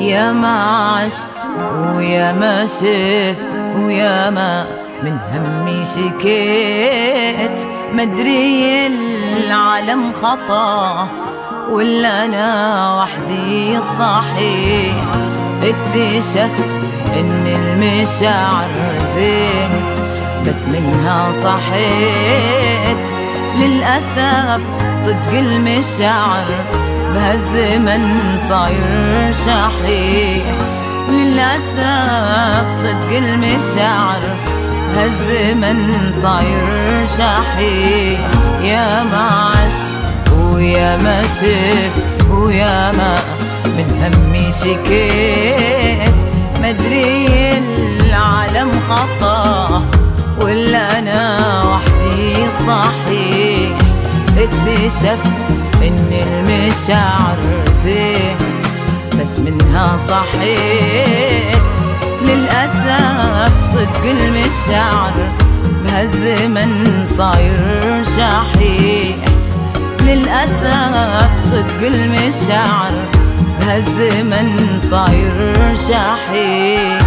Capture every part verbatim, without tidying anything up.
يا ما عشت ويا ما شفت ويا ما من همي شكيت، مدري العالم خطا ولا أنا وحدي الصحيح. اكتشفت إن المشاعر زين بس منها صحيت. للأسف صدق المشاعر بهالزمن صاير شحيح. للأسف صدق المشاعر بهالزمن صاير شحيح. يا ما عشت ويا ما شفت ويا ما من همي شكيت، مدري العالم خطا ولا أنا وحدي صحيح. اكتشفت إن المشاعر زين بس منها صحيت. للأسف صدق المشاعر بهالزمن صاير شحيح. للأسف صدق المشاعر بهالزمن صاير شحيح.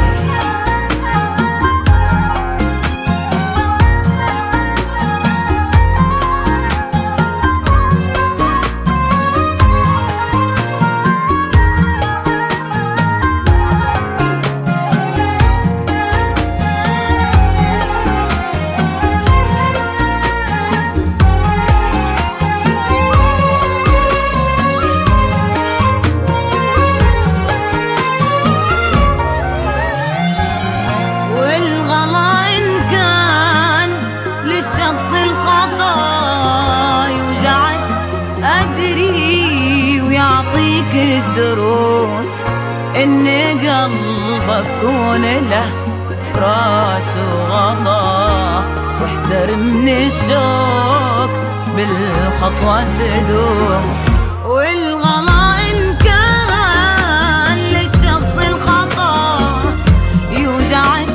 الدروس إن قلبك كون له فراش وغطا، واحذر من الشوق بالخطوة تدوم. والغلا إن كان للشخص الخطا يوجعك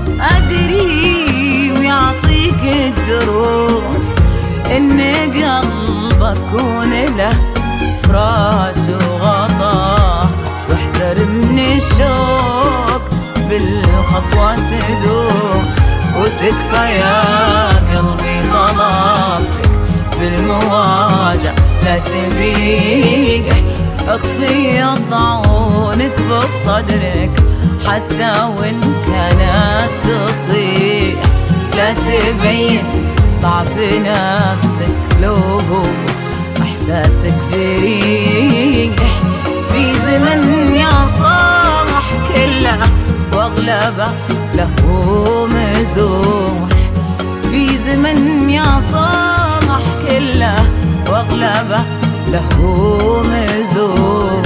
أدري ويعطيك الدروس إن قلبك كون له فراش وغطا، واحذر من الشوق بالخطوة تدوس. وتكفى يا قلبي طلبتك بالمواجع لا تبيح، اخفي طاعونك بصدرك حتى وان كانت تصيح. لا تبين ضعف نفسك لو هو احساسك جريح. في زمن يا صاح كله واغلبه له مزوح. في زمن يا صاح كله واغلبه له مزوح.